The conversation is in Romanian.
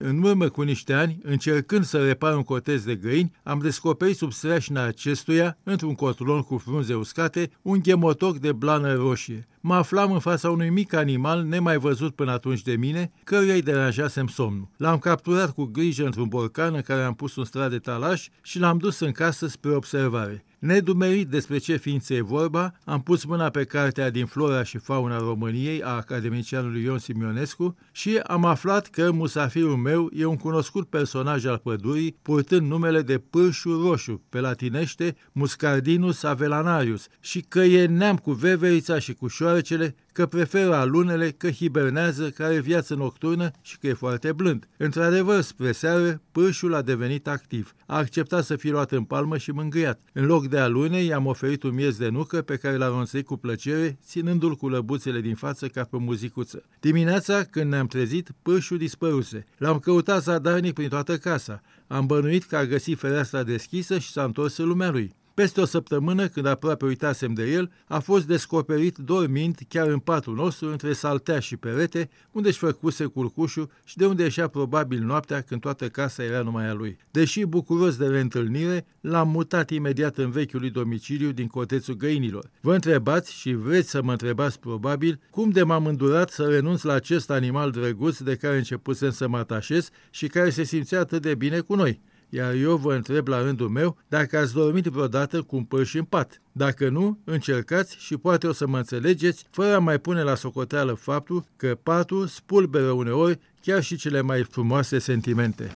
În urmă cu niște ani, încercând să repar un cotez de găini, am descoperit sub streașina acestuia, într-un cotlon cu frunze uscate, un ghemotoc de blană roșie. Mă aflam în fața unui mic animal nemai văzut până atunci de mine, căruia îi deranjasem somnul. L-am capturat cu grijă într-un borcan în care am pus un strat de talaș și l-am dus în casă spre observare. Nedumerit despre ce ființe e vorba, am pus mâna pe cartea din Flora și Fauna României a academicianului Ion Simionescu și am aflat că musafirul meu e un cunoscut personaj al pădurii, purtând numele de pârșul roșu, pe latinește Muscardinus avellanarius, și că e neam cu veverița și cu șoarecele, că preferă alunele, că hibernează, că are viață nocturnă și că e foarte blând. Într-adevăr, spre seară, pârșul a devenit activ. A acceptat să fie luat în palmă și mângâiat. În loc de alune, i-am oferit un miez de nucă pe care l-a ronțăit cu plăcere, ținându-l cu lăbuțele din față ca pe muzicuță. Dimineața, când ne-am trezit, pârșul dispăruse. L-am căutat zadarnic prin toată casa. Am bănuit că a găsit fereastra deschisă și s-a întors în lumea lui. Peste o săptămână, când aproape uitasem de el, a fost descoperit dormind chiar în patul nostru, între saltea și perete, unde își făcuse culcușul și de unde ieșea probabil noaptea când toată casa era numai a lui. Deși bucuros de reîntâlnire, l-am mutat imediat în vechiul lui domiciliu din cotețul Găinilor. Vă întrebați și vreți să mă întrebați probabil cum de m-am îndurat să renunț la acest animal drăguț de care începusem să mă atașez și care se simțea atât de bine cu noi. Iar eu vă întreb la rândul meu dacă ați dormit vreodată cu un pârș în pat. Dacă nu, încercați și poate o să mă înțelegeți, fără a mai pune la socoteală faptul că patul spulberă uneori chiar și cele mai frumoase sentimente.